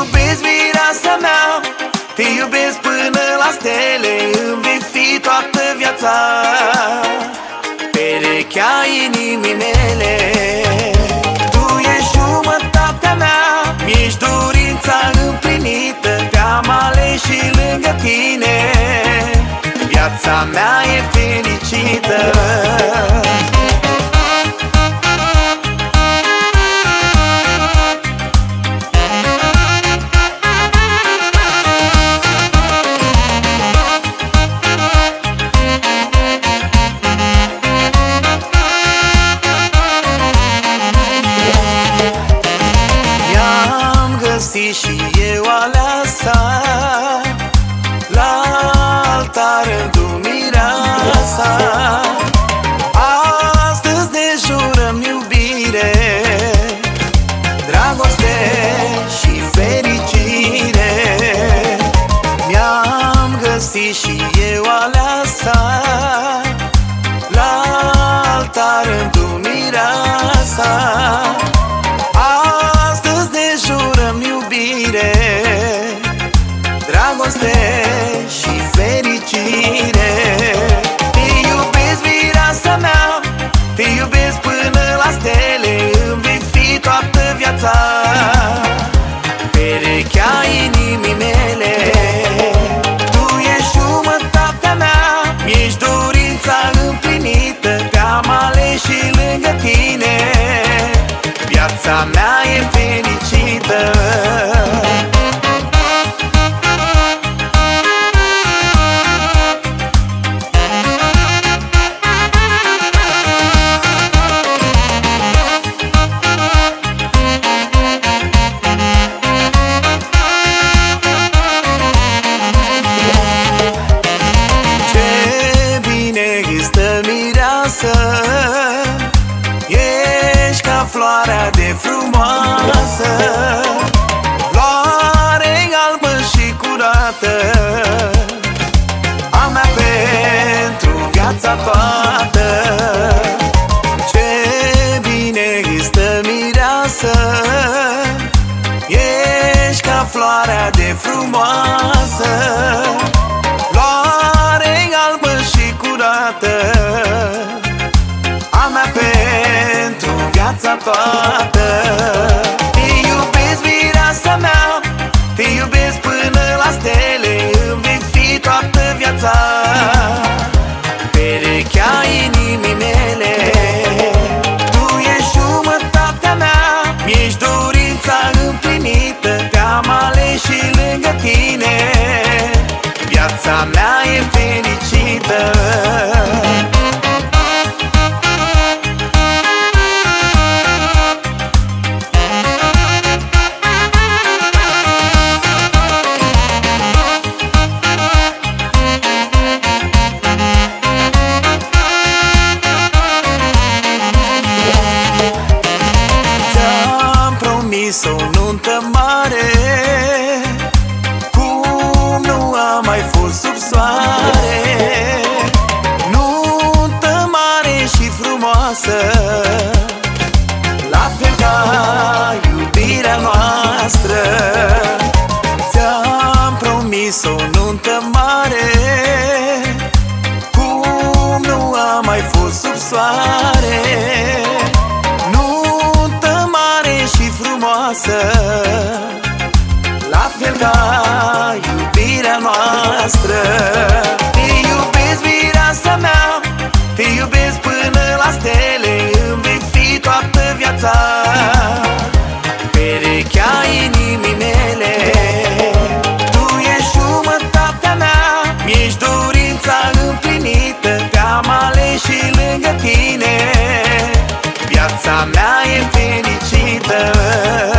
iubesc, mireasa mea, te iubesc până la stele, îmi vei fi toată viața perechea inimii mele. Tu ești jumătatea mea, mi-ești dorința împlinită, te-am ales și lângă tine viața mea e fericită. Și eu aleasa, la altar îndum mireasa. Astăzi ne jurăm iubire, dragoste și fericire. Mi-am găsit și eu aleasa, la altar îndum mireasa. Dragoste și fericire. Te iubesc, mireasa mea, te iubesc până la stele, îmi vei fi toată viața perechea inimii mele. Tu ești jumătatea mea, mi-ești dorința împlinită, te-am ales și lângă tine viața mea e fericită. Ești ca floarea de frumoasă, floare albă și curată, a mea pentru viața toată. Ce bine stă mireasă, ești ca floarea de frumoasă, floare albă și curată, a mea pentru viața toată. Te iubesc, mireasa mea, te iubesc până la stele, îmi vei fi toată viața perechea inimii mele. Tu ești jumătatea mea, mi-ești dorința împlinită, te-am ales și lângă tine viața mea e fericită. O nuntă mare, cum nu a mai fost sub soare. Nuntă mare și frumoasă, la fel ca iubirea noastră. Ți-am promis o nuntă mare, cum nu a mai fost sub soare. La fel ca iubirea noastră. Te iubesc, mireasa mea, te iubesc până la stele, îmi vei fi toată viața perechea inimii mele. Tu ești jumătatea mea, mi-ești dorința împlinită, te-am ales și lângă tine viața mea e fericită.